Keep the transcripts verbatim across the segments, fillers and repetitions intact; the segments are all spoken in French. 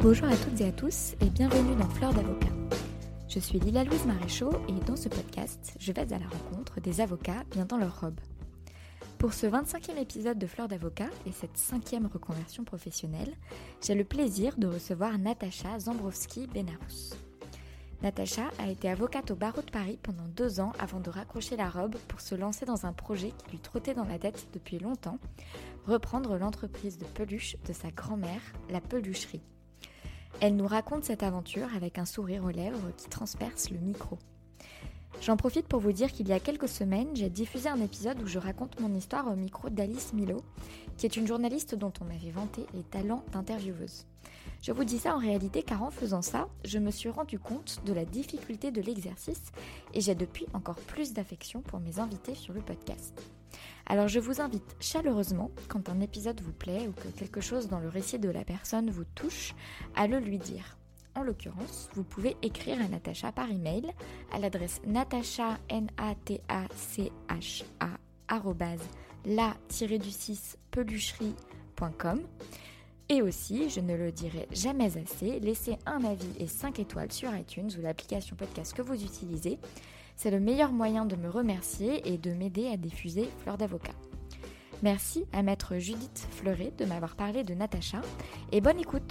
Bonjour à toutes et à tous et bienvenue dans Fleurs d'avocat. Je suis Lila Louise Maréchaux et dans ce podcast, je vais à la rencontre des avocats bien dans leur robe. Pour ce vingt-cinquième épisode de Fleurs d'avocat et cette cinquième reconversion professionnelle, j'ai le plaisir de recevoir Natacha Zambrowski-Benarous. Natacha a été avocate au barreau de Paris pendant deux ans avant de raccrocher la robe pour se lancer dans un projet qui lui trottait dans la tête depuis longtemps, reprendre l'entreprise de peluche de sa grand-mère, la pelucherie. Elle nous raconte cette aventure avec un sourire aux lèvres qui transperce le micro. J'en profite pour vous dire qu'il y a quelques semaines, j'ai diffusé un épisode où je raconte mon histoire au micro d'Alice Milo, qui est une journaliste dont on m'avait vanté les talents d'intervieweuse. Je vous dis ça en réalité car en faisant ça, je me suis rendu compte de la difficulté de l'exercice et j'ai depuis encore plus d'affection pour mes invités sur le podcast. Alors je vous invite chaleureusement, quand un épisode vous plaît ou que quelque chose dans le récit de la personne vous touche, à le lui dire. En l'occurrence, vous pouvez écrire à Natacha par email à l'adresse natacha, n a t a c h a, arrobase, la tiret du six pelucherie point com. Et aussi, je ne le dirai jamais assez, laissez un avis et cinq étoiles sur iTunes ou l'application podcast que vous utilisez. C'est le meilleur moyen de me remercier et de m'aider à diffuser Fleurs d'avocat. Merci à maître Judith Fleuret de m'avoir parlé de Natacha et bonne écoute.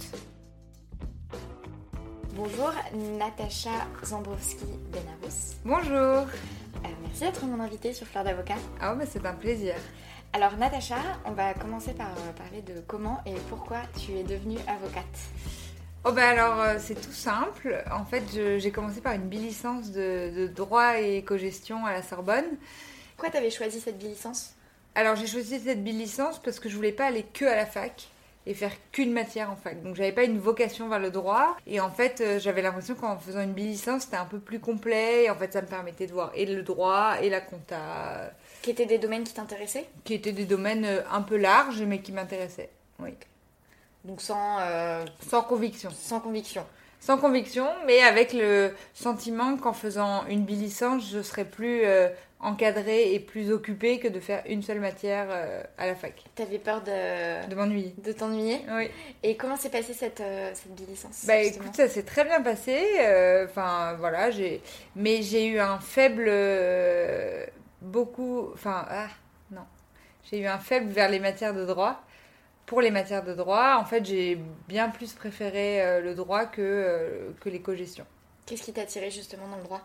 Bonjour Natacha Zambrowski-Benarous. Bonjour. Euh, merci d'être mon invitée sur Fleurs d'avocat. Ah bah c'est un plaisir. Alors Natacha, on va commencer par euh, parler de comment et pourquoi tu es devenue avocate. Oh bah alors euh, c'est tout simple. En fait je, j'ai commencé par une bi-licence de, de droit et éco-gestion à la Sorbonne. Pourquoi tu avais choisi cette bi-licence ? Alors j'ai choisi cette bi-licence parce que je voulais pas aller que à la fac et faire qu'une matière en fac. Donc j'avais pas une vocation vers le droit et en fait euh, j'avais l'impression qu'en faisant une bi-licence c'était un peu plus complet et en fait ça me permettait de voir et le droit et la compta. Qui étaient des domaines qui t'intéressaient ? Qui étaient des domaines un peu larges mais qui m'intéressaient, oui. Donc sans... Euh, sans conviction. Sans conviction. Sans conviction, mais avec le sentiment qu'en faisant une bi-licence, je serais plus euh, encadrée et plus occupée que de faire une seule matière euh, à la fac. T'avais peur de... De m'ennuyer. De t'ennuyer ? Oui. Et comment s'est passée cette, euh, cette bi-licence ? Bah écoute, ça s'est très bien passé. Enfin, euh, voilà, j'ai... Mais j'ai eu un faible... Euh, beaucoup... Enfin, ah, non. J'ai eu un faible vers les matières de droit. Pour les matières de droit, en fait, j'ai bien plus préféré euh, le droit que, euh, que l'éco-gestion. Qu'est-ce qui t'a attiré justement dans le droit ?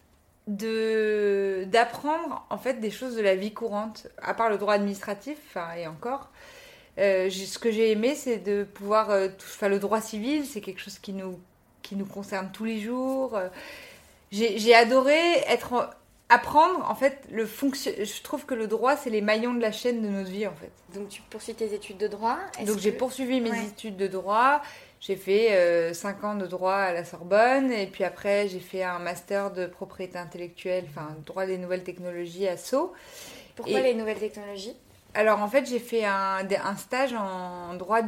De, d'apprendre, en fait, des choses de la vie courante, à part le droit administratif, enfin, et encore. Euh, j'ai, ce que j'ai aimé, c'est de pouvoir... Euh, tout, enfin, le droit civil, c'est quelque chose qui nous, qui nous concerne tous les jours. Euh, j'ai, j'ai adoré être... Apprendre, en fait, le fonction... je trouve que le droit, c'est les maillons de la chaîne de notre vie, en fait. Donc, tu poursuis tes études de droit. Est-ce Donc, que... j'ai poursuivi mes ouais. études de droit. J'ai fait euh, cinq ans de droit à la Sorbonne. Et puis après, j'ai fait un master de propriété intellectuelle, enfin, droit des nouvelles technologies à Sceaux. Pourquoi et... les nouvelles technologies ? Alors, en fait, j'ai fait un, un stage en droit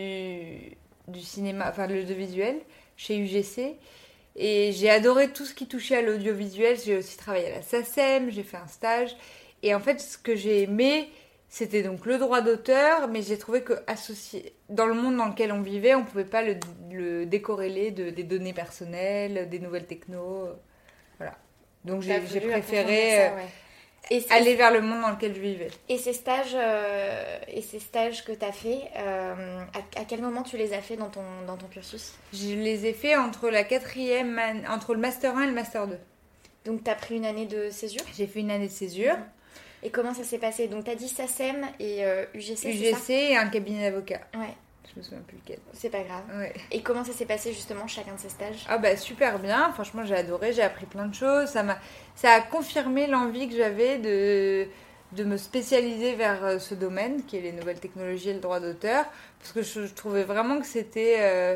du, du cinéma, enfin, de l'audiovisuel, chez U G C. Et j'ai adoré tout ce qui touchait à l'audiovisuel. J'ai aussi travaillé à la S A C E M, j'ai fait un stage. Et en fait, ce que j'ai aimé, c'était donc le droit d'auteur, mais j'ai trouvé que associé, dans le monde dans lequel on vivait, on ne pouvait pas le, le décorréler de, des données personnelles, des nouvelles techno. Voilà. Donc j'ai, j'ai préféré ça, ouais. Et aller vers le monde dans lequel je vivais. Et ces stages, euh, et ces stages que tu as fait, euh, à, à quel moment tu les as fait dans ton, dans ton cursus ? Je les ai fait entre la quatrième, entre le master un et le master deux. Donc tu as pris une année de césure ? J'ai fait une année de césure. Mmh. Et comment ça s'est passé ? Donc tu as dit S A C E M et euh, U G C, U G C, c'est ça ? Et un cabinet d'avocats. Ouais. Je me souviens plus lequel. C'est pas grave. Ouais. Et comment ça s'est passé justement chacun de ces stages ? Ah bah super bien, franchement j'ai adoré, j'ai appris plein de choses. Ça m'a, ça a confirmé l'envie que j'avais de, de me spécialiser vers ce domaine qui est les nouvelles technologies et le droit d'auteur. Parce que je, je trouvais vraiment que c'était euh,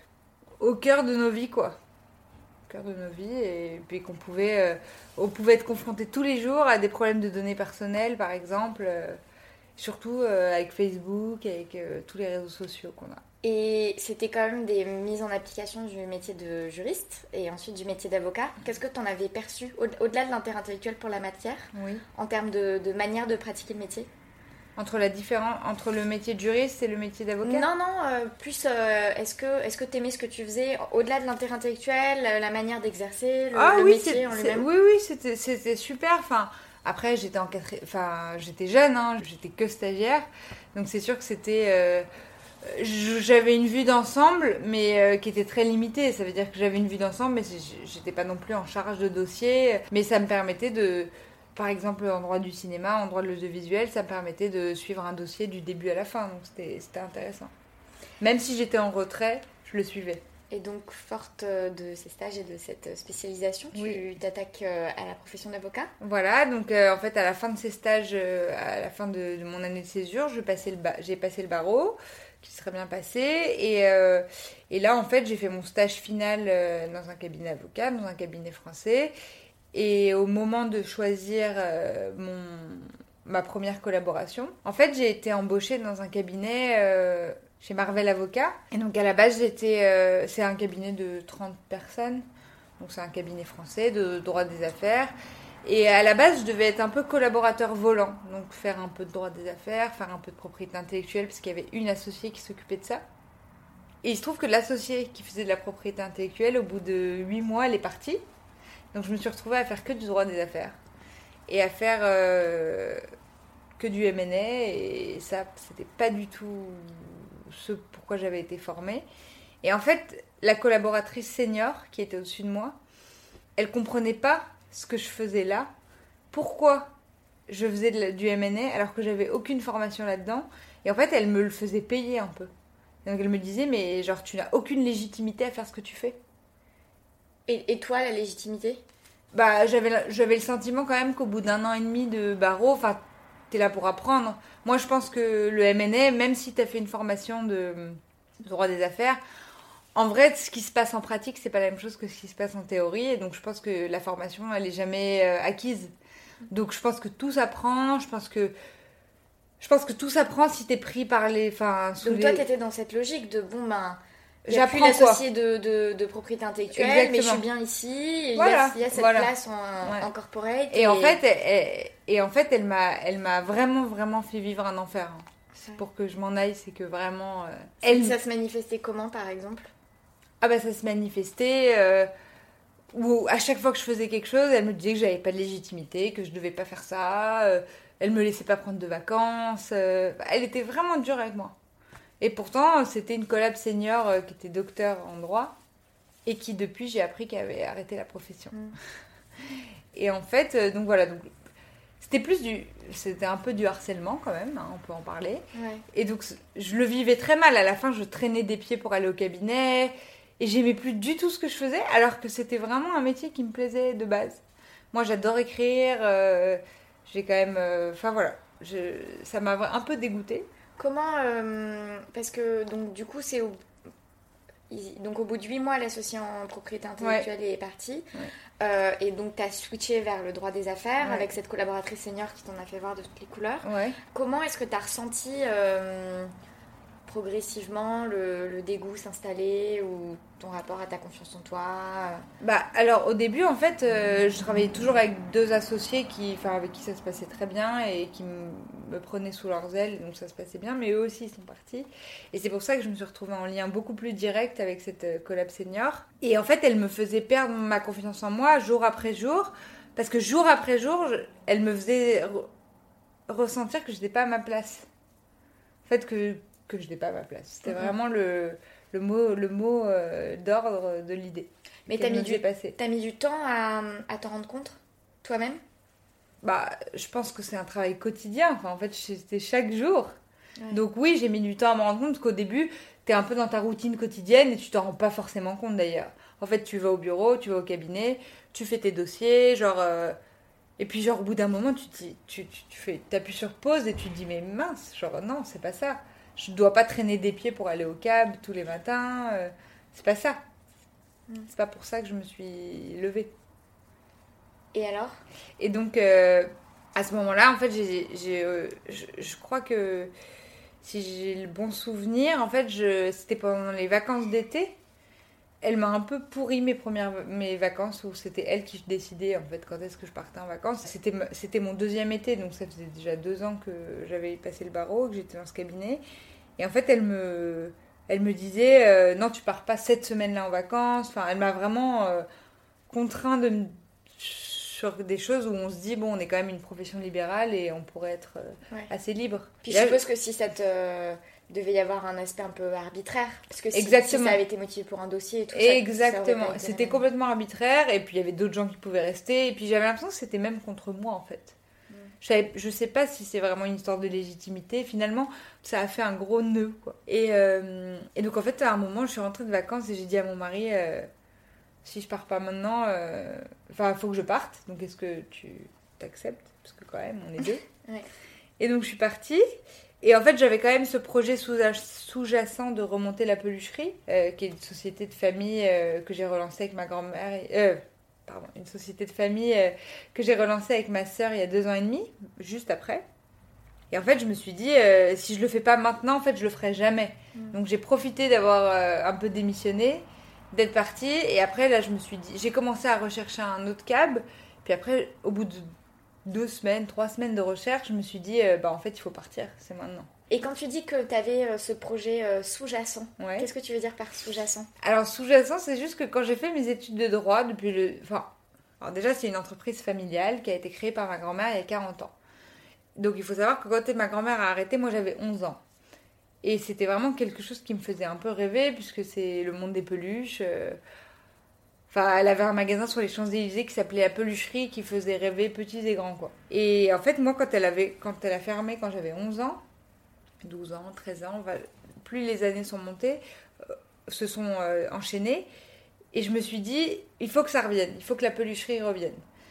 au cœur de nos vies quoi. Au cœur de nos vies et puis qu'on pouvait, euh, on pouvait être confronté tous les jours à des problèmes de données personnelles par exemple. Euh, Surtout euh, avec Facebook, avec euh, tous les réseaux sociaux qu'on a. Et c'était quand même des mises en application du métier de juriste et ensuite du métier d'avocat. Qu'est-ce que tu en avais perçu, au- au-delà de l'intérêt intellectuel pour la matière, oui. en termes de, de manière de pratiquer le métier ? Entre la différence entre le métier de juriste et le métier d'avocat? Non, non, euh, plus euh, est-ce que est-ce que t'aimais ce que tu faisais au-delà de l'intérêt intellectuel, la manière d'exercer, le, ah, le oui, métier c'est, en c'est, lui-même? oui, oui, c'était, c'était super. Enfin, après, j'étais en quatri... enfin, j'étais jeune, hein, j'étais que stagiaire, donc c'est sûr que c'était. Euh, j'avais une vue d'ensemble, mais euh, qui était très limitée. Ça veut dire que j'avais une vue d'ensemble, mais j'étais pas non plus en charge de dossier. Mais ça me permettait de. Par exemple, en droit du cinéma, en droit de l'audiovisuel, ça me permettait de suivre un dossier du début à la fin. Donc c'était, c'était intéressant. Même si j'étais en retrait, je le suivais. Et donc, forte de ces stages et de cette spécialisation, tu oui. t'attaques à la profession d'avocat? Voilà, donc euh, en fait, à la fin de ces stages, euh, à la fin de, de mon année de césure, je passais le ba- j'ai passé le barreau, qui serait bien passé. Et, euh, et là, en fait, j'ai fait mon stage final euh, dans un cabinet d'avocat, dans un cabinet français. Et au moment de choisir euh, mon, ma première collaboration, en fait, j'ai été embauchée dans un cabinet euh, chez Marvel Avocat. Et donc, à la base, j'étais, euh, c'est un cabinet de trente personnes. Donc, c'est un cabinet français de droit des affaires. Et à la base, je devais être un peu collaborateur volant. Donc, faire un peu de droit des affaires, faire un peu de propriété intellectuelle, parce qu'il y avait une associée qui s'occupait de ça. Et il se trouve que l'associée qui faisait de la propriété intellectuelle, au bout de huit mois, elle est partie. Donc je me suis retrouvée à faire que du droit des affaires et à faire euh, que du M and A, et ça, c'était pas du tout ce pourquoi j'avais été formée. Et en fait, la collaboratrice senior qui était au-dessus de moi, elle comprenait pas ce que je faisais là, pourquoi je faisais de la, du M and A alors que j'avais aucune formation là-dedans. Et en fait, elle me le faisait payer un peu. Et donc elle me disait, mais genre tu n'as aucune légitimité à faire ce que tu fais. Et, et toi, la légitimité? Bah, j'avais, j'avais le sentiment quand même qu'au bout d'un an et demi de barreau, enfin, t'es là pour apprendre. Moi, je pense que le M and A, même si t'as fait une formation de, de droit des affaires, en vrai, ce qui se passe en pratique, c'est pas la même chose que ce qui se passe en théorie. Et donc, je pense que la formation, elle est jamais euh, acquise. Donc, je pense que tout s'apprend. Je pense que je pense que tout s'apprend si t'es pris par les, enfin, sous donc les... toi, t'étais dans cette logique de bon ben. Il n'y a plus J'apprends l'associé de, de, de propriété intellectuelle, Exactement. mais je suis bien ici. Il Voilà, y a, il y a cette voilà. place en, ouais. en corporate. Et, et... en fait, elle, et en fait, elle m'a, elle m'a vraiment, vraiment fait vivre un enfer. Ouais. Pour que je m'en aille, c'est que vraiment. Euh, elle... Ça se manifestait comment, par exemple? Ah bah ça se manifestait. Euh, où à chaque fois que je faisais quelque chose, elle me disait que j'avais pas de légitimité, que je devais pas faire ça. Euh, elle me laissait pas prendre de vacances. Euh, elle était vraiment dure avec moi. Et pourtant, c'était une collab senior euh, qui était docteur en droit et qui, depuis, j'ai appris qu'elle avait arrêté la profession. Mm. Et en fait, euh, donc voilà, donc, c'était plus du... C'était un peu du harcèlement quand même, hein, on peut en parler. Ouais. Et donc, je le vivais très mal. À la fin, je traînais des pieds pour aller au cabinet et j'aimais plus du tout ce que je faisais, alors que c'était vraiment un métier qui me plaisait de base. Moi, j'adore écrire. Euh, j'ai quand même... Enfin, euh, voilà. Je, ça m'a un peu dégoûtée. Comment, euh, parce que donc du coup c'est au, donc au bout de huit mois l'associé en propriété intellectuelle ouais. est parti ouais. euh, et donc tu as switché vers le droit des affaires ouais. avec cette collaboratrice senior qui t'en a fait voir de toutes les couleurs. Ouais. Comment est-ce que tu as ressenti euh, progressivement le, le dégoût s'installer ou ton rapport à ta confiance en toi? Bah alors au début en fait euh, je travaillais toujours avec deux associés qui, enfin avec qui ça se passait très bien et qui m- me prenaient sous leurs ailes, donc ça se passait bien, mais eux aussi ils sont partis et c'est pour ça que je me suis retrouvée en lien beaucoup plus direct avec cette euh, collab senior. Et en fait elle me faisait perdre ma confiance en moi jour après jour, parce que jour après jour je, elle me faisait re- ressentir que j'étais pas à ma place, en fait que que je n'étais pas à ma place. C'était mm-hmm. vraiment le, le mot, le mot euh, d'ordre de l'idée. Mais t'as mis, du, t'as mis du temps à, à t'en rendre compte, toi-même? Bah, je pense que c'est un travail quotidien. Enfin, en fait, c'était chaque jour. Ouais. Donc oui, j'ai mis du temps à me rendre compte, parce qu'au début, t'es un peu dans ta routine quotidienne et tu t'en rends pas forcément compte d'ailleurs. En fait, tu vas au bureau, tu vas au cabinet, tu fais tes dossiers, genre... Euh... Et puis genre, au bout d'un moment, tu, tu, tu, tu fais, t'appuies sur pause et tu te dis, mais mince, genre non, c'est pas ça. Je dois pas traîner des pieds pour aller au cab tous les matins. Euh, c'est pas ça. Mm. C'est pas pour ça que je me suis levée. Et alors? Et donc, euh, à ce moment-là, en fait, j'ai, j'ai, euh, je, je crois que si j'ai le bon souvenir, en fait, je, c'était pendant les vacances d'été. elle m'a un peu pourri mes premières mes vacances où c'était elle qui décidait en fait quand est-ce que je partais en vacances. C'était, c'était mon deuxième été, donc ça faisait déjà deux ans que j'avais passé le barreau, que j'étais dans ce cabinet. Et en fait, elle me, elle me disait euh, non, tu pars pas cette semaine-là en vacances. Enfin, elle m'a vraiment euh, contraint de me... sur des choses où on se dit bon, on est quand même une profession libérale et on pourrait être euh, ouais. assez libre. Puis je suppose je... que si ça te devait y avoir un aspect un peu arbitraire, parce que si, si ça avait été motivé pour un dossier et tout ça. Exactement, ça c'était complètement arbitraire, et puis il y avait d'autres gens qui pouvaient rester, et puis j'avais l'impression que c'était même contre moi en fait. Mm. Je, savais, je sais pas si c'est vraiment une histoire de légitimité, finalement ça a fait un gros nœud quoi. Et, euh, et donc en fait à un moment je suis rentrée de vacances et j'ai dit à mon mari euh, si je pars pas maintenant, euh, enfin il faut que je parte, donc est-ce que tu t'acceptes, parce que quand même on est deux. Ouais. Et donc je suis partie. Et en fait, j'avais quand même ce projet sous-jacent de remonter la pelucherie, euh, qui est une société de famille euh, que j'ai relancée avec ma grand-mère. Et, euh, pardon, une société de famille euh, que j'ai relancée avec ma sœur il y a deux ans et demi, juste après. Et en fait, je me suis dit, euh, si je le fais pas maintenant, en fait, je le ferai jamais. Mmh. Donc, j'ai profité d'avoir euh, un peu démissionné, d'être partie. Et après, là, je me suis dit, j'ai commencé à rechercher un autre cab. Puis après, au bout de deux semaines, trois semaines de recherche, je me suis dit, euh, bah en fait, il faut partir, c'est maintenant. Et quand tu dis que tu avais euh, ce projet euh, sous-jacent, ouais. Qu'est-ce que tu veux dire par sous-jacent ? Alors, sous-jacent, c'est juste que quand j'ai fait mes études de droit, depuis le... Enfin, alors déjà, c'est une entreprise familiale qui a été créée par ma grand-mère il y a quarante ans. Donc, il faut savoir que quand ma grand-mère a arrêté, moi, j'avais onze ans. Et c'était vraiment quelque chose qui me faisait un peu rêver, puisque c'est le monde des peluches... Euh... Enfin, elle avait un magasin sur les Champs-Élysées qui s'appelait La Pelucherie, qui faisait rêver petits et grands, quoi. Et en fait, moi, quand elle, avait, quand elle a fermé, quand j'avais onze ans, douze ans, treize ans, plus les années sont montées, euh, se sont euh, enchaînées, et je me suis dit, il faut que ça revienne, il faut que la pelucherie revienne.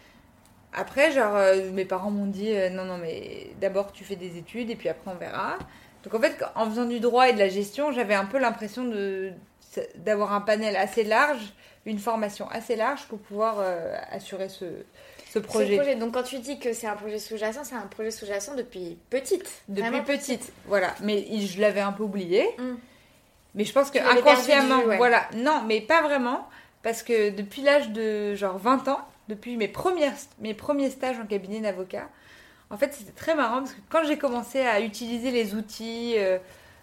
Après, genre, euh, mes parents m'ont dit, euh, non, non, mais d'abord, tu fais des études, et puis après, on verra. Donc, en fait, en faisant du droit et de la gestion, j'avais un peu l'impression de, d'avoir un panel assez large, une formation assez large pour pouvoir euh, assurer ce, ce projet. Ce projet. Donc quand tu dis que c'est un projet sous-jacent, c'est un projet sous-jacent depuis petite. Depuis petite, petite, voilà. Mais je l'avais un peu oublié. Mm. Mais je pense que inconsciemment, vue, ouais. Voilà. Non, mais pas vraiment. Parce que depuis l'âge de genre vingt ans, depuis mes, premières, mes premiers stages en cabinet d'avocat, en fait c'était très marrant parce que quand j'ai commencé à utiliser les outils, euh,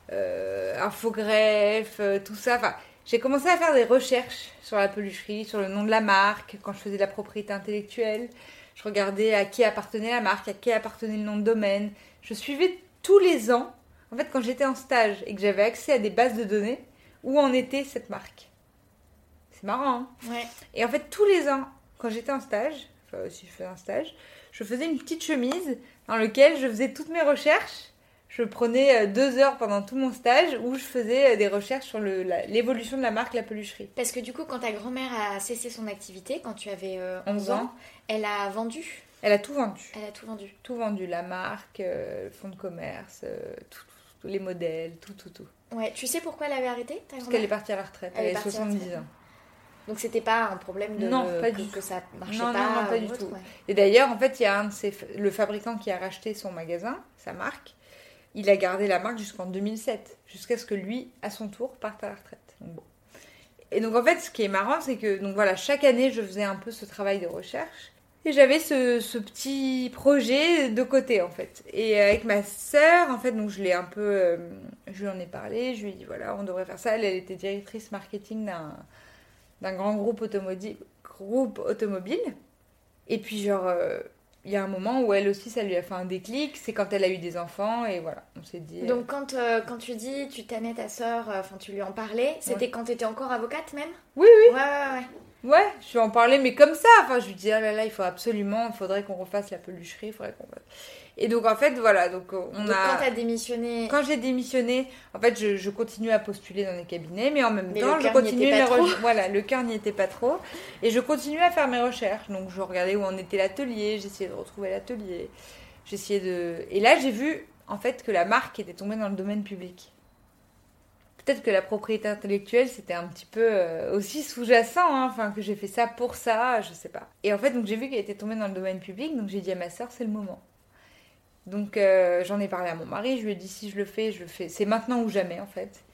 euh, infogreffe, euh, tout ça, enfin... J'ai commencé à faire des recherches sur la pelucherie, sur le nom de la marque, quand je faisais de la propriété intellectuelle. Je regardais à qui appartenait la marque, à qui appartenait le nom de domaine. Je suivais tous les ans, en fait, quand j'étais en stage et que j'avais accès à des bases de données, où en était cette marque. C'est marrant, hein ? Ouais. Et en fait, tous les ans, quand j'étais en stage, enfin, si je faisais un stage, je faisais une petite chemise dans laquelle je faisais toutes mes recherches. Je prenais deux heures pendant tout mon stage où je faisais des recherches sur le, la, l'évolution de la marque La Pelucherie. Parce que du coup, quand ta grand-mère a cessé son activité, quand tu avais euh, onze ans, elle a vendu. Elle a tout vendu. Elle a tout vendu. Tout vendu, la marque, euh, le fonds de commerce, euh, tout, tout, les modèles, tout, tout, tout. Ouais, tu sais pourquoi elle avait arrêté, ta Parce qu'elle est partie à la retraite, elle, elle avait soixante-dix ans. Donc c'était pas un problème de non, pas que, du que ça marchait non, pas. Non, non, pas du autre, tout. Ouais. Et d'ailleurs, en fait, il y a un de ces, le fabricant qui a racheté son magasin, sa marque. Il a gardé la marque jusqu'en deux mille sept, jusqu'à ce que lui, à son tour, parte à la retraite. Donc bon. Et donc en fait, ce qui est marrant, c'est que donc voilà, chaque année, je faisais un peu ce travail de recherche. Et j'avais ce, ce petit projet de côté, en fait. Et avec ma sœur, en fait, donc je l'ai un peu... Euh, je lui en ai parlé, je lui ai dit, voilà, on devrait faire ça. Elle, elle était directrice marketing d'un, d'un grand groupe automobile, groupe automobile. Et puis genre... Euh, il y a un moment où elle aussi, ça lui a fait un déclic. C'est quand elle a eu des enfants et voilà, on s'est dit... Donc quand, euh, quand tu dis, tu t'aimais ta sœur, enfin euh, tu lui en parlais, c'était ouais. Quand tu étais encore avocate même ? Oui, oui. Ouais, ouais, ouais. Ouais, je lui en parlais, mais comme ça. Enfin, je lui disais, oh là là, il faut absolument, il faudrait qu'on refasse la pelucherie, il faudrait qu'on... Et donc, en fait, voilà, donc on donc, a... quand t'as démissionné... Quand j'ai démissionné, en fait, je, je continuais à postuler dans les cabinets, mais en même mais temps, le je continuais mes recherches. Voilà, le cœur n'y était pas trop. Et je continuais à faire mes recherches. Donc, je regardais où en était l'atelier, j'essayais de retrouver l'atelier. J'essayais de... Et là, j'ai vu, en fait, que la marque était tombée dans le domaine public. Peut-être que la propriété intellectuelle, c'était un petit peu euh, aussi sous-jacent, hein, enfin, que j'ai fait ça pour ça, je sais pas. Et en fait, donc, j'ai vu qu'elle était tombée dans le domaine public, donc j'ai dit à ma sœur, c'est le moment. Donc euh, j'en ai parlé à mon mari, je lui ai dit si je le fais, je le fais. C'est maintenant ou jamais en fait.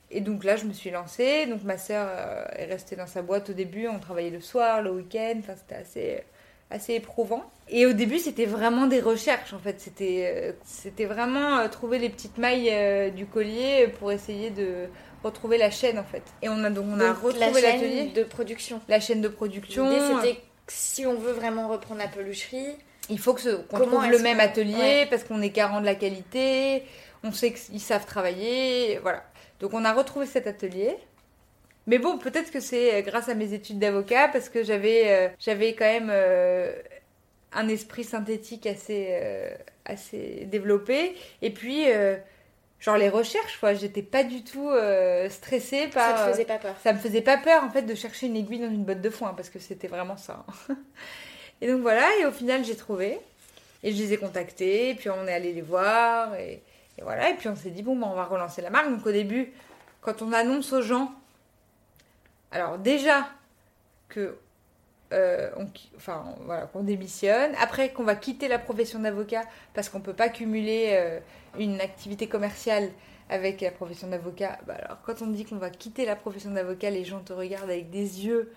Et donc là, je me suis lancée. Donc ma sœur euh, est restée dans sa boîte au début. On travaillait le soir, le week-end. Enfin, c'était assez, assez éprouvant. Et au début, c'était vraiment des recherches. En fait, c'était, euh, c'était vraiment euh, trouver les petites mailles euh, du collier pour essayer de retrouver la chaîne, en fait. Et on a donc on a Donc, retrouvé la l'atelier. chaîne de production. La chaîne de production. L'idée, c'était que si on veut vraiment reprendre la pelucherie, il faut que ce, qu'on Comment trouve le même qu'on... atelier ouais. parce qu'on est garant de la qualité. On sait qu'ils savent travailler. Voilà. Donc on a retrouvé cet atelier. Mais bon, peut-être que c'est grâce à mes études d'avocat parce que j'avais, euh, j'avais quand même euh, un esprit synthétique assez, euh, assez développé. Et puis, euh, genre les recherches, quoi. J'étais pas du tout euh, stressée par... ça te faisait pas peur. Ça me faisait pas peur, en fait, de chercher une aiguille dans une botte de foin parce que c'était vraiment ça. Et donc voilà, et au final, j'ai trouvé. Et je les ai contactés, et puis on est allé les voir, et... Et voilà, et puis on s'est dit, bon, bah, on va relancer la marque. Donc au début, quand on annonce aux gens, alors déjà que, euh, on, enfin, voilà, qu'on démissionne, après qu'on va quitter la profession d'avocat parce qu'on ne peut pas cumuler euh, une activité commerciale avec la profession d'avocat, bah, alors quand on dit qu'on va quitter la profession d'avocat, les gens te regardent avec des yeux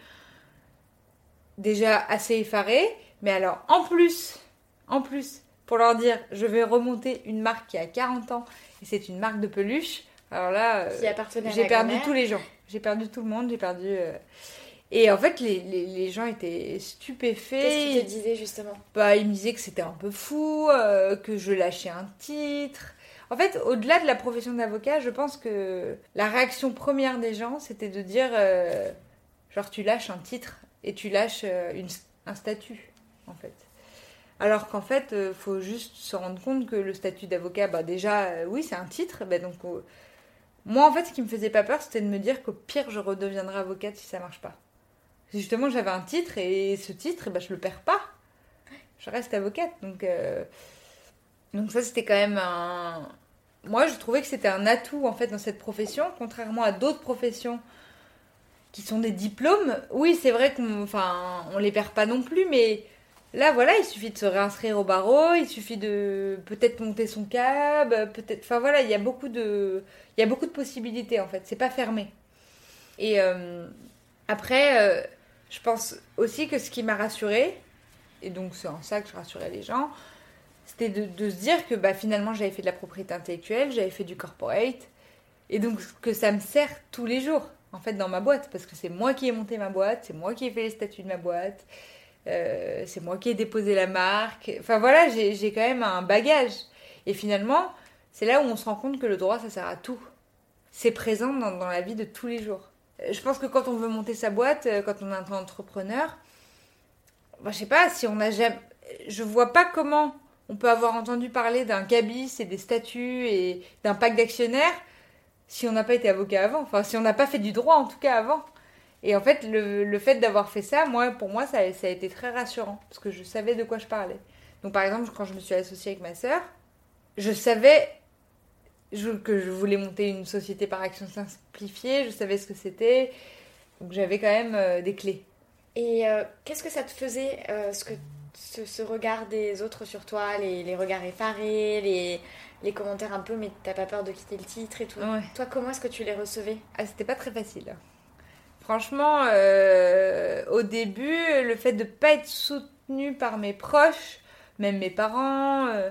déjà assez effarés, mais alors en plus, en plus, pour leur dire, je vais remonter une marque qui a quarante ans et c'est une marque de peluche. Alors là, Qui appartenait à j'ai la perdu grand-mère. tous les gens. J'ai perdu tout le monde, j'ai perdu... euh, Et en fait, les, les, les gens étaient stupéfaits. Qu'est-ce qu'ils te disaient justement? Bah, ils me disaient que c'était un peu fou, euh, que je lâchais un titre. En fait, au-delà de la profession d'avocat, je pense que la réaction première des gens, c'était de dire, euh, genre, tu lâches un titre et tu lâches euh, une, un statut, en fait. Alors qu'en fait, il euh, faut juste se rendre compte que le statut d'avocat, bah déjà, euh, oui, c'est un titre. Bah donc, euh, moi, en fait, ce qui me faisait pas peur, c'était de me dire qu'au pire, je redeviendrai avocate si ça marche pas. Justement, j'avais un titre et ce titre, bah, je le perds pas. Je reste avocate. Donc, euh, donc ça, c'était quand même un... Moi, je trouvais que c'était un atout, en fait, dans cette profession, contrairement à d'autres professions qui sont des diplômes. Oui, c'est vrai qu'on enfin, on les perd pas non plus, mais... Là, voilà, il suffit de se réinscrire au barreau, il suffit de peut-être monter son cab, peut-être... Enfin, voilà, il y a beaucoup de, il y a beaucoup de possibilités, en fait. C'est pas fermé. Et euh, après, euh, je pense aussi que ce qui m'a rassurée, et donc c'est en ça que je rassurais les gens, c'était de, de se dire que bah, finalement, j'avais fait de la propriété intellectuelle, j'avais fait du corporate, et donc que ça me sert tous les jours, en fait, dans ma boîte, parce que c'est moi qui ai monté ma boîte, c'est moi qui ai fait les statuts de ma boîte... Euh, c'est moi qui ai déposé la marque. Enfin voilà, j'ai, j'ai quand même un bagage. Et finalement, c'est là où on se rend compte que le droit, ça sert à tout. C'est présent dans, dans la vie de tous les jours. Je pense que quand on veut monter sa boîte, quand on est un entrepreneur, bah, je sais pas, si on a jamais... Je vois pas comment on peut avoir entendu parler d'un cabis et des statuts et d'un pacte d'actionnaires si on n'a pas été avocat avant. Enfin, si on n'a pas fait du droit, en tout cas, avant. Et en fait, le, le fait d'avoir fait ça, moi, pour moi, ça, ça a été très rassurant. Parce que je savais de quoi je parlais. Donc, par exemple, quand je me suis associée avec ma sœur, je savais je, que je voulais monter une société par action simplifiée. Je savais ce que c'était. Donc, j'avais quand même euh, des clés. Et euh, qu'est-ce que ça te faisait, euh, ce, que, ce, ce regard des autres sur toi, les, les regards effarés, les, les commentaires un peu, mais t'as pas peur de quitter le titre et tout. Ouais. Toi, comment est-ce que tu les recevais? Ah, c'était pas très facile. Franchement, euh, au début, le fait de ne pas être soutenue par mes proches, même mes parents, euh,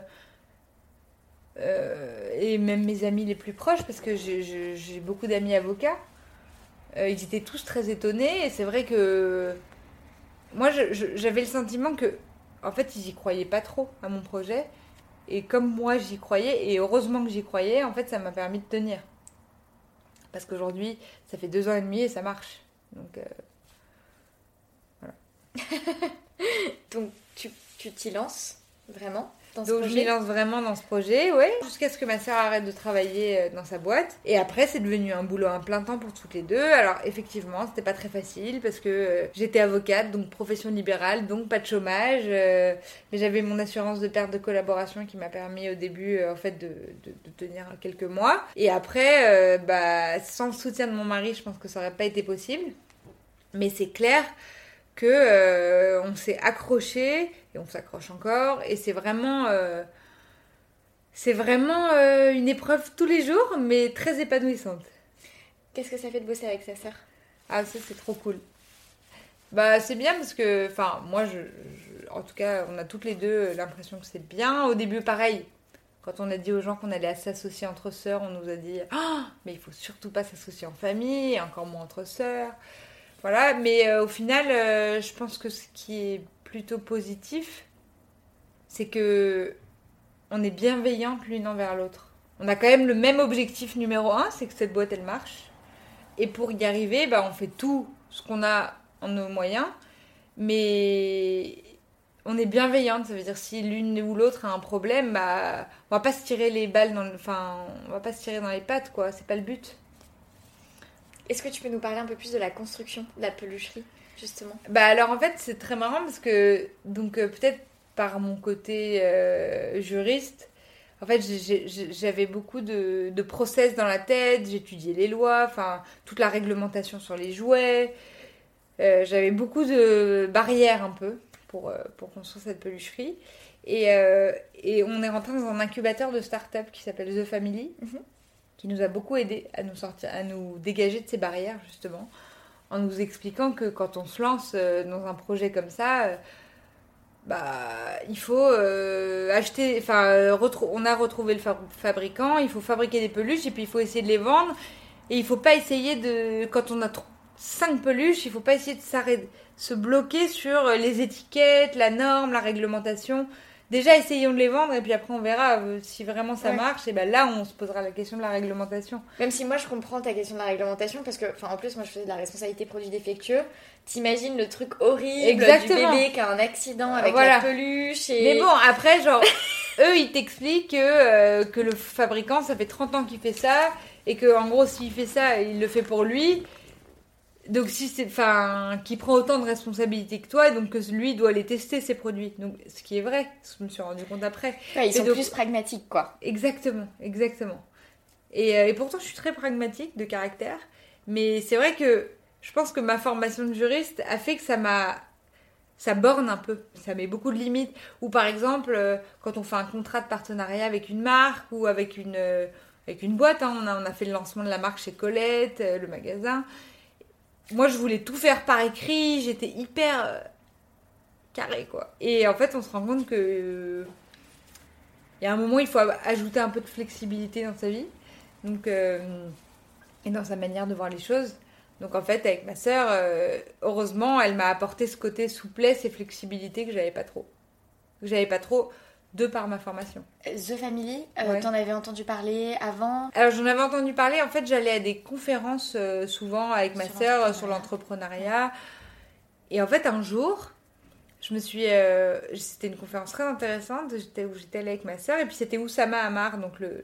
euh, et même mes amis les plus proches, parce que j'ai, j'ai, j'ai beaucoup d'amis avocats, euh, ils étaient tous très étonnés. Et c'est vrai que moi, je, je, j'avais le sentiment que, en fait, ils y croyaient pas trop à mon projet. Et comme moi, j'y croyais, et heureusement que j'y croyais, en fait, ça m'a permis de tenir. Parce qu'aujourd'hui, ça fait deux ans et demi et ça marche. Donc, euh, voilà. Donc, tu, tu t'y lances, vraiment, dans ce Donc, projet? je m'y lance vraiment dans ce projet, ouais. Jusqu'à ce que ma sœur arrête de travailler dans sa boîte. Et après, c'est devenu un boulot à plein temps pour toutes les deux. Alors, effectivement, c'était pas très facile parce que euh, j'étais avocate, donc profession libérale, donc pas de chômage. Euh, mais j'avais mon assurance de perte de collaboration qui m'a permis au début, euh, en fait, de, de, de tenir quelques mois. Et après, euh, bah, sans le soutien de mon mari, je pense que ça aurait pas été possible. Mais c'est clair que euh, on s'est accroché et on s'accroche encore, et c'est vraiment euh, c'est vraiment euh, une épreuve tous les jours, mais très épanouissante. Qu'est-ce que ça fait de bosser avec sa sœur? Ah, ça, c'est trop cool. Bah, c'est bien parce que, enfin, moi, je, je- en tout cas, on a toutes les deux l'impression que c'est bien. Au début, pareil, quand on a dit aux gens qu'on allait s'associer entre sœurs, on nous a dit ah, mais il faut surtout pas s'associer en famille, et encore moins entre sœurs. Voilà, mais euh, au final, euh, je pense que ce qui est plutôt positif, c'est que on est bienveillantes l'une envers l'autre. On a quand même le même objectif numéro un, c'est que cette boîte, elle marche. Et pour y arriver, bah, on fait tout ce qu'on a en nos moyens, mais on est bienveillante. Ça veut dire si l'une ou l'autre a un problème, bah, on va pas se tirer les balles dans le... enfin, on va pas se tirer dans les pattes, quoi. C'est pas le but. Est-ce que tu peux nous parler un peu plus de la construction de la pelucherie, justement? Bah alors en fait, c'est très marrant parce que donc euh, peut-être par mon côté euh, juriste, en fait, j'ai- j'ai- j'avais beaucoup de, de process dans la tête, j'étudiais les lois, enfin toute la réglementation sur les jouets. Euh, j'avais beaucoup de barrières un peu pour, euh, pour construire cette pelucherie. Et, euh, et on est rentré dans un incubateur de start-up qui s'appelle The Family, Mhm. qui nous a beaucoup aidé à nous sortir, à nous dégager de ces barrières justement, en nous expliquant que quand on se lance euh, dans un projet comme ça, euh, bah il faut euh, acheter, enfin euh, retrou- on a retrouvé le fa- fabricant, il faut fabriquer des peluches et puis il faut essayer de les vendre et il faut pas essayer de, quand on a tro- cinq peluches, il faut pas essayer de s'arrêter, se bloquer sur les étiquettes, la norme, la réglementation. Déjà, essayons de les vendre et puis après on verra euh, si vraiment ça Ouais. marche. Et ben là, on se posera la question de la réglementation. Même si moi je comprends ta question de la réglementation, parce que, enfin, en plus, moi je faisais de la responsabilité produit défectueux. T'imagines le truc horrible Exactement. du bébé qui a un accident avec Voilà. la peluche et. Mais bon, après, genre, eux, ils t'expliquent que, euh, que le fabricant, ça fait trente ans qu'il fait ça et que en gros, s'il fait ça, il le fait pour lui. Donc, si c'est, enfin, qu'il prend autant de responsabilités que toi, et donc que lui doit les tester, ses produits. Donc, ce qui est vrai, je me suis rendu compte après. Ouais, ils Et sont donc- plus pragmatiques, quoi. Exactement, exactement. Et, euh, et pourtant, je suis très pragmatique de caractère. Mais c'est vrai que je pense que ma formation de juriste a fait que ça m'a... Ça borne un peu. Ça met beaucoup de limites. Ou par exemple, euh, quand on fait un contrat de partenariat avec une marque ou avec une, euh, avec une boîte, hein, on, a, on a fait le lancement de la marque chez Colette, euh, le magasin. Moi, je voulais tout faire par écrit. J'étais hyper euh, carré, quoi. Et en fait, on se rend compte que... euh, il y a un moment, il faut ajouter un peu de flexibilité dans sa vie. Donc, euh, et dans sa manière de voir les choses. Donc en fait, avec ma sœur, euh, heureusement, elle m'a apporté ce côté souplesse et flexibilité que j'avais pas trop. Que j'avais pas trop de par ma formation. The Family, euh, Ouais. t'en avais entendu parler avant? Alors j'en avais entendu parler, en fait j'allais à des conférences euh, souvent avec ma Sur sœur euh, sur l'entrepreneuriat. l'entrepreneuriat. Et en fait un jour, je me suis... euh, c'était une conférence très intéressante j'étais, où j'étais allée avec ma sœur et puis c'était Oussama Hamar, donc le,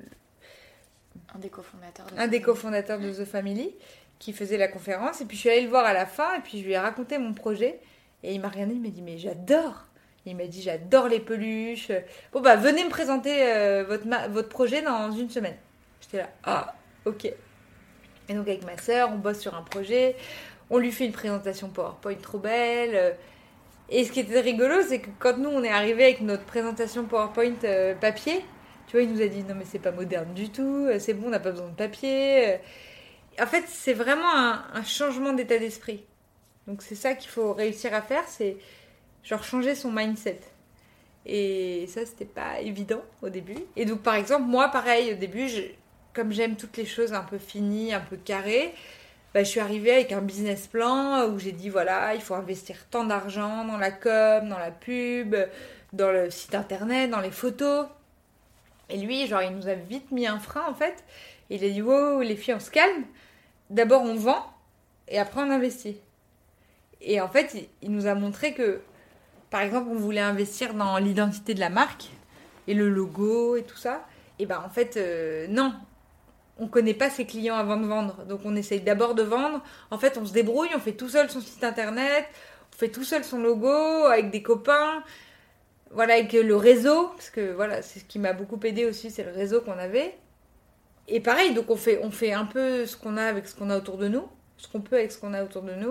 Un des cofondateurs. de un des The cofondateurs de The Family, qui faisait la conférence. Et puis je suis allée le voir à la fin, et puis je lui ai raconté mon projet. Et il m'a regardé, il m'a dit, mais j'adore. Et il m'a dit, j'adore les peluches. Bon, bah, venez me présenter euh, votre, ma- votre projet dans une semaine. J'étais là, ah, ok. Et donc avec ma sœur, on bosse sur un projet. On lui fait une présentation PowerPoint trop belle. Et ce qui était rigolo, c'est que quand nous, on est arrivé avec notre présentation PowerPoint euh, papier, tu vois, il nous a dit, non mais c'est pas moderne du tout, c'est bon, on n'a pas besoin de papier. En fait, c'est vraiment un, un changement d'état d'esprit. Donc c'est ça qu'il faut réussir à faire, c'est genre changer son mindset. Et ça, c'était pas évident au début. Et donc par exemple, moi, pareil, au début, je, comme j'aime toutes les choses un peu finies, un peu carrées, bah, je suis arrivée avec un business plan où j'ai dit, voilà, il faut investir tant d'argent dans la com, dans la pub, dans le site internet, dans les photos. Et lui, genre, il nous a vite mis un frein, en fait. Il a dit, wow, les filles, on se calme. D'abord, on vend, et après, on investit. Et en fait, il, il nous a montré que, par exemple, on voulait investir dans l'identité de la marque, et le logo, et tout ça. Et ben, en fait, euh, non. On connaît pas ses clients avant de vendre. Donc, on essaye d'abord de vendre. En fait, on se débrouille, on fait tout seul son site internet, on fait tout seul son logo, avec des copains. Voilà, avec le réseau, parce que voilà, c'est ce qui m'a beaucoup aidé aussi, c'est le réseau qu'on avait. Et pareil, donc on fait, on fait un peu ce qu'on a avec ce qu'on a autour de nous, ce qu'on peut avec ce qu'on a autour de nous.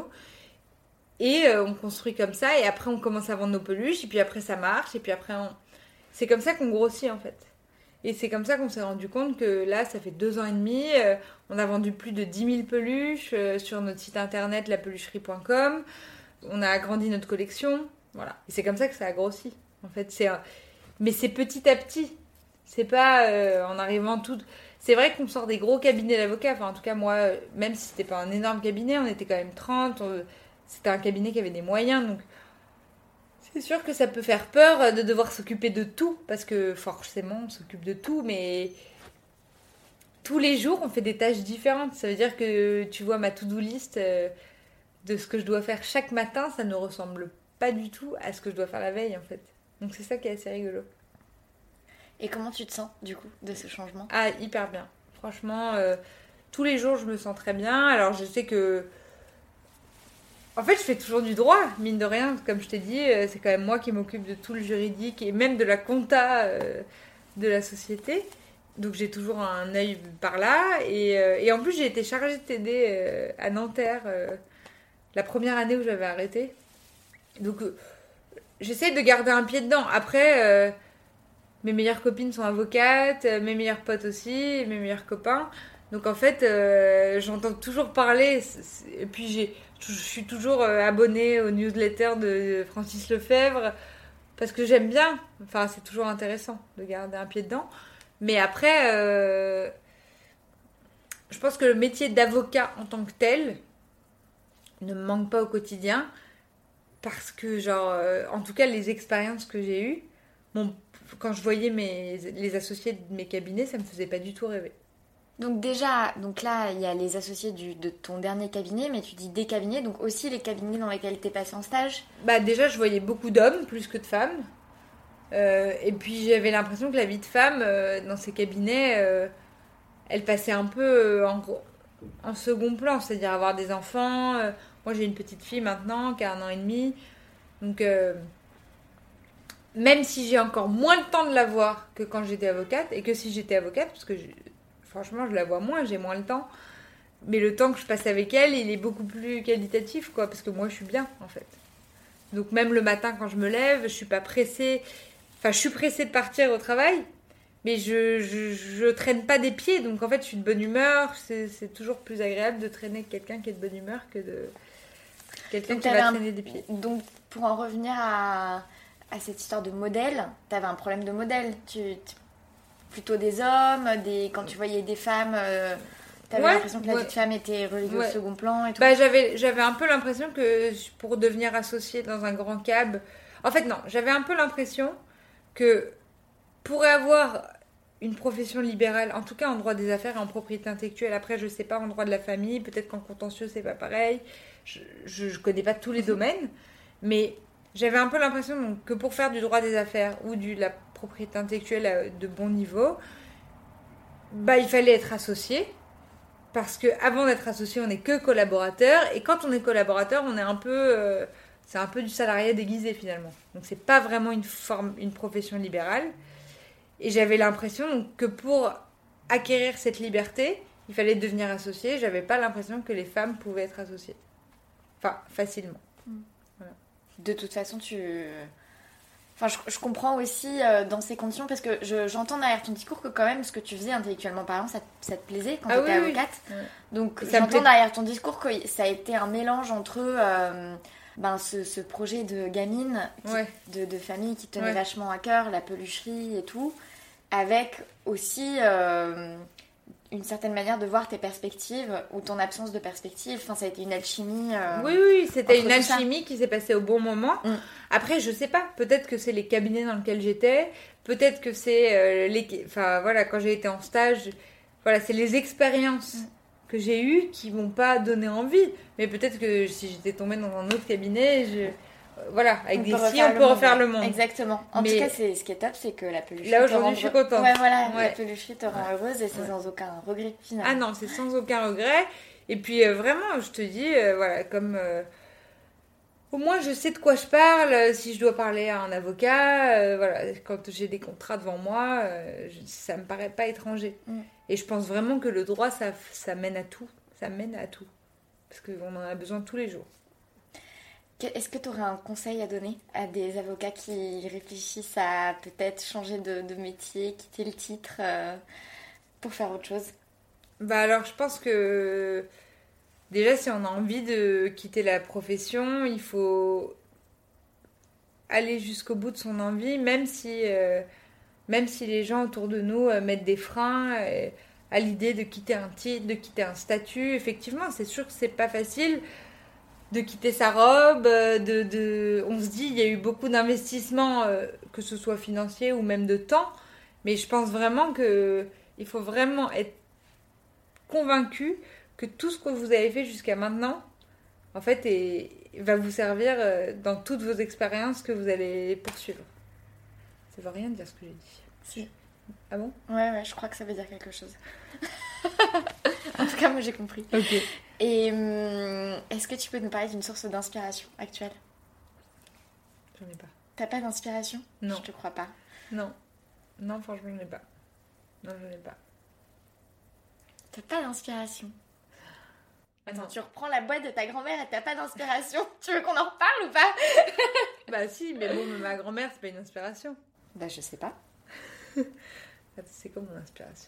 Et euh, on construit comme ça, et après on commence à vendre nos peluches, et puis après ça marche, et puis après on... C'est comme ça qu'on grossit en fait. Et c'est comme ça qu'on s'est rendu compte que là, ça fait deux ans et demi, euh, on a vendu plus de dix mille peluches euh, sur notre site internet la pelucherie point com. On a agrandi notre collection. Voilà. Et c'est comme ça que ça a grossi. En fait, c'est un... Mais c'est petit à petit. C'est pas euh, en arrivant tout... C'est vrai qu'on sort des gros cabinets d'avocats. Enfin, en tout cas, moi, même si c'était pas un énorme cabinet, on était quand même trente. On... C'était un cabinet qui avait des moyens. Donc, c'est sûr que ça peut faire peur de devoir s'occuper de tout. Parce que forcément, on s'occupe de tout. Mais tous les jours, on fait des tâches différentes. Ça veut dire que tu vois ma to-do list euh, de ce que je dois faire chaque matin. Ça ne ressemble pas du tout à ce que je dois faire la veille, en fait. Donc, c'est ça qui est assez rigolo. Et comment tu te sens, du coup, de ce changement ? Ah, hyper bien. Franchement, euh, tous les jours, je me sens très bien. Alors, je sais que... En fait, je fais toujours du droit, mine de rien. Comme je t'ai dit, euh, c'est quand même moi qui m'occupe de tout le juridique et même de la compta euh, de la société. Donc, j'ai toujours un œil par là. Et, euh, et en plus, j'ai été chargée de T D euh, à Nanterre euh, la première année où j'avais arrêté. Donc, euh, j'essaie de garder un pied dedans. Après... Euh, Mes meilleures copines sont avocates, mes meilleurs potes aussi, mes meilleurs copains. Donc en fait, euh, j'entends toujours parler. Et puis j'ai, je suis toujours abonnée aux newsletters de Francis Lefebvre parce que j'aime bien. Enfin, c'est toujours intéressant de garder un pied dedans. Mais après, euh, je pense que le métier d'avocat en tant que tel ne me manque pas au quotidien parce que, genre, euh, en tout cas, les expériences que j'ai eues, bon, quand je voyais mes, les associés de mes cabinets, ça me faisait pas du tout rêver. Donc déjà, donc là, il y a les associés du, de ton dernier cabinet, mais tu dis des cabinets, donc aussi les cabinets dans lesquels tu es passé en stage ? Bah déjà, je voyais beaucoup d'hommes plus que de femmes. Euh, et puis j'avais l'impression que la vie de femme euh, dans ces cabinets, euh, elle passait un peu euh, en, en second plan, c'est-à-dire avoir des enfants. Euh, moi, j'ai une petite fille maintenant qui a un an et demi. Donc... Euh, Même si j'ai encore moins de temps de la voir que quand j'étais avocate, et que si j'étais avocate, parce que je, franchement, je la vois moins, j'ai moins le temps. Mais le temps que je passe avec elle, il est beaucoup plus qualitatif, quoi, parce que moi, je suis bien, en fait. Donc même le matin, quand je me lève, je suis pas pressée. Enfin, je suis pressée de partir au travail, mais je, je, je traîne pas des pieds. Donc en fait, je suis de bonne humeur. C'est, c'est toujours plus agréable de traîner avec quelqu'un qui est de bonne humeur que de quelqu'un donc, qui va un... traîner des pieds. Donc pour en revenir à... à cette histoire de modèle, t'avais un problème de modèle, tu, tu plutôt des hommes, des quand tu voyais des femmes, euh, t'avais ouais, l'impression que la ouais. vie de femme était reléguée ouais. au second plan et tout. Bah j'avais j'avais un peu l'impression que pour devenir associée dans un grand cab, en fait non, j'avais un peu l'impression que pour avoir une profession libérale, en tout cas en droit des affaires et en propriété intellectuelle, après je sais pas en droit de la famille, peut-être qu'en contentieux c'est pas pareil, je, je, je connais pas tous les domaines, mais j'avais un peu l'impression donc, que pour faire du droit des affaires ou de la propriété intellectuelle de bon niveau, bah, il fallait être associé. Parce qu'avant d'être associé, on n'est que collaborateur. Et quand on est collaborateur, on est un peu... Euh, c'est un peu du salariat déguisé finalement. Donc c'est pas vraiment une, forme, une profession libérale. Et j'avais l'impression donc, que pour acquérir cette liberté, il fallait devenir associé. J'avais pas l'impression que les femmes pouvaient être associées. Enfin, facilement. De toute façon, tu... Enfin, je, je comprends aussi euh, dans ces conditions, parce que je, j'entends derrière ton discours que quand même, ce que tu faisais intellectuellement parlant, ça, ça te plaisait quand ah, tu étais oui, avocate. Oui. Donc, ça j'entends derrière ton discours que ça a été un mélange entre euh, ben, ce, ce projet de gamine, qui, ouais. de, de famille qui tenait ouais. vachement à cœur, la pelucherie et tout, avec aussi... Euh, une certaine manière de voir tes perspectives ou ton absence de perspective. Enfin, ça a été une alchimie. Euh, oui, oui, c'était une alchimie qui s'est passée au bon moment. Mm. Après, je sais pas. Peut-être que c'est les cabinets dans lesquels j'étais. Peut-être que c'est euh, les. Enfin, voilà, quand j'ai été en stage, voilà, c'est les expériences mm. que j'ai eues qui m'ont pas donné envie. Mais peut-être que si j'étais tombée dans un autre cabinet, je. Voilà, avec on des si, on peut monde. refaire le monde. Exactement. En mais tout cas, c'est, ce qui est top, c'est que la pelucherie là, aujourd'hui, te rend... je suis contente. Ouais, voilà, ouais. la pelucherie te rend ouais. heureuse et c'est ouais. sans aucun regret, finalement. Ah non, c'est sans aucun regret. Et puis, euh, vraiment, je te dis, euh, voilà, comme... Euh, au moins, je sais de quoi je parle. Euh, si je dois parler à un avocat, euh, voilà, quand j'ai des contrats devant moi, euh, je, ça me paraît pas étranger. Mm. Et je pense vraiment que le droit, ça, ça mène à tout. Ça mène à tout. Parce qu'on en a besoin tous les jours. Est-ce que tu aurais un conseil à donner à des avocats qui réfléchissent à peut-être changer de, de métier, quitter le titre euh, pour faire autre chose? Bah alors, je pense que déjà, si on a envie de quitter la profession, il faut aller jusqu'au bout de son envie, même si, euh, même si les gens autour de nous euh, mettent des freins euh, à l'idée de quitter un titre, de quitter un statut. Effectivement, c'est sûr que c'est pas facile de quitter sa robe, de, de... on se dit, il y a eu beaucoup d'investissements, euh, que ce soit financier ou même de temps, mais je pense vraiment que il faut vraiment être convaincu que tout ce que vous avez fait jusqu'à maintenant, en fait, est, va vous servir dans toutes vos expériences que vous allez poursuivre. Ça veut rien dire ce que j'ai dit. Si. Ah bon? Ouais, ouais, je crois que ça veut dire quelque chose. En tout cas, moi, j'ai compris. Ok. Et hum, est-ce que tu peux nous parler d'une source d'inspiration actuelle? J'en ai pas. T'as pas d'inspiration? Non. Je te crois pas. Non. Non, franchement, j'en ai pas. Non, j'en ai pas. T'as pas d'inspiration? Attends, Non. tu reprends la boîte de ta grand-mère et t'as pas d'inspiration? Tu veux qu'on en reparle ou pas? Bah si, mais bon, ma grand-mère, c'est pas une inspiration. Bah, je sais pas. C'est quoi mon inspiration?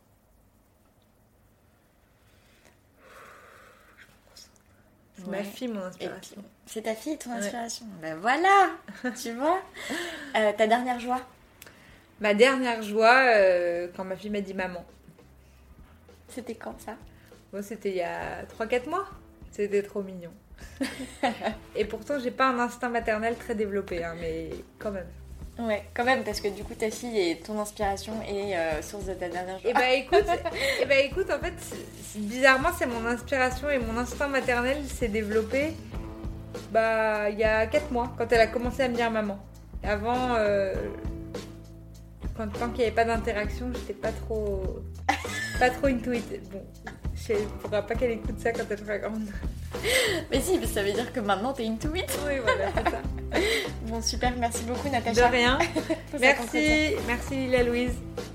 C'est ouais. Ma fille, mon inspiration. Puis, c'est ta fille, ton ouais. inspiration. Ben voilà, tu vois. Euh, ta dernière joie? Ma dernière joie, euh, quand ma fille m'a dit maman. C'était quand ça? Bon, c'était il y a trois quatre mois. C'était trop mignon. Et pourtant, j'ai pas un instinct maternel très développé, hein, mais quand même. Ouais, quand même, parce que du coup, ta fille est ton inspiration et euh, source de ta dernière joie. Et bah écoute, et bah, écoute en fait, c'est, bizarrement, c'est mon inspiration et mon instinct maternel s'est développé bah, il y a quatre mois, quand elle a commencé à me dire maman. Avant, euh, quand, tant qu'il n'y avait pas d'interaction, j'étais pas trop, pas trop into it. Bon, je ne pourrais pas qu'elle écoute ça quand elle sera grande. Mais si, mais ça veut dire que maintenant t'es into it. Oui, voilà, c'est ça. Bon, super, merci beaucoup Natacha. De rien. Merci, merci Lila Louise.